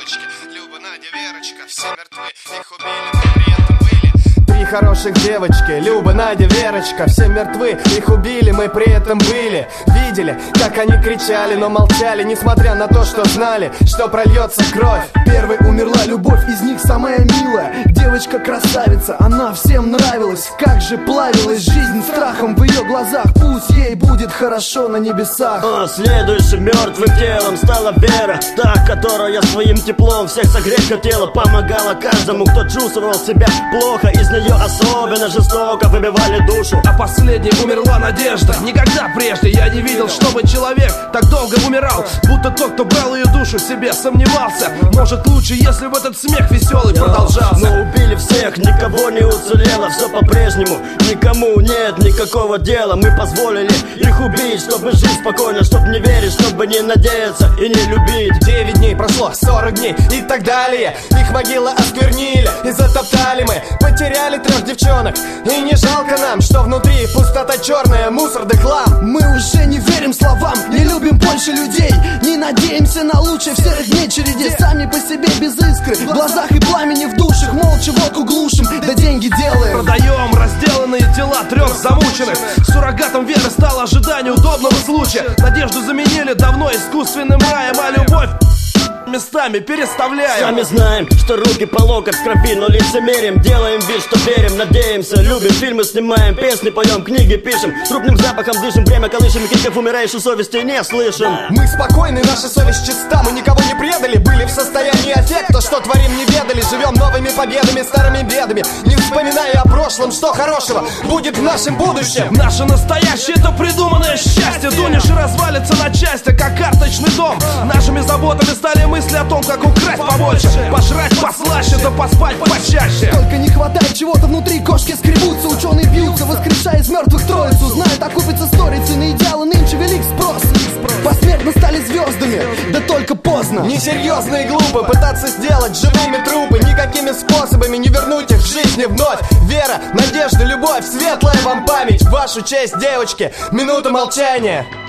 девочки, Люба, Надя, Верочка, все мертвы, их убили, но при этом были. Три хороших девочки, Люба, Надя, Верочка, все мертвы, их убили, мы при этом были. Видели, как они кричали, но молчали, несмотря на то, что знали, что прольется кровь. Первой умерла любовь, из них самая милая. Девочка красавица, она всем нравилась. Как же плавилась жизнь страхом в ее глазах. Пусть ей будет хорошо на небесах. Следующим мертвым телом стала Вера, та, которая своим теплом всех согреть хотела. Помогала каждому, кто чувствовал себя плохо. Из нее особенно жестоко выбивали душу. А последней умерла Надежда. Никогда прежде я не видел, чтобы человек так долго умирал. Будто тот, кто брал ее душу себе, сомневался. Может лучше, если бы этот смех веселый продолжался. Но убили всех, никого не уцелело. Все по-прежнему, никому нет никакого дела. Мы позволили их убить, чтобы жить спокойно, чтобы не верить, чтобы не надеяться и не любить. 9 дней прошло, 40 дней и так далее. Их могилы осквернили и затоптали мы. Потеряли 3 девчонок, и не жалко нам, что внутри пустота черная, мусор да хлам. Мы уже не верим словам, не любим больше людей. Не надеемся на лучшее в серых дней череде. Сами по себе без искры, в глазах и пламени в душах. Молча водку глушим, да деньги делаем. Продаем разделанные тела 3 замученных. Суррогатом веры стало ожидание удобного случая. Надежду заменили давно искусственным раем, а любовь местами переставляем. Сами знаем, что руки по локоть в крови, но лицемерим. Делаем вид, что верим, надеемся, любим. Фильмы снимаем, песни поем, книги пишем. Трупным запахом дышим, время колышем. И криков умирающей совести не слышим. Мы спокойны, наша совесть чиста. Мы никого не предали, были в состоянии аффекта. Что творим, не ведали, живем новыми победами, старыми бедами. Не вспоминая о прошлом, что хорошего будет в нашем будущем. Наше настоящее — это придуманное счастье. Дунешь и развалится на части, как карточный дом. Нашими заботами стали мысли о том, как украсть побольше, пожрать послаще, да поспать почаще. Только не хватает чего-то внутри, кошки скребутся, ученые бьются, воскрешая из мертвых троицу. Знают, окупится сторицей, на идеалы нынче велик спрос. Посмертно стали звездами, да только поздно. Несерьезно и глупо пытаться сделать живыми трупы. Никакими способами не вернуть их в жизни вновь. Вера, надежда, любовь, светлая вам память. В вашу честь, девочки, минута молчания.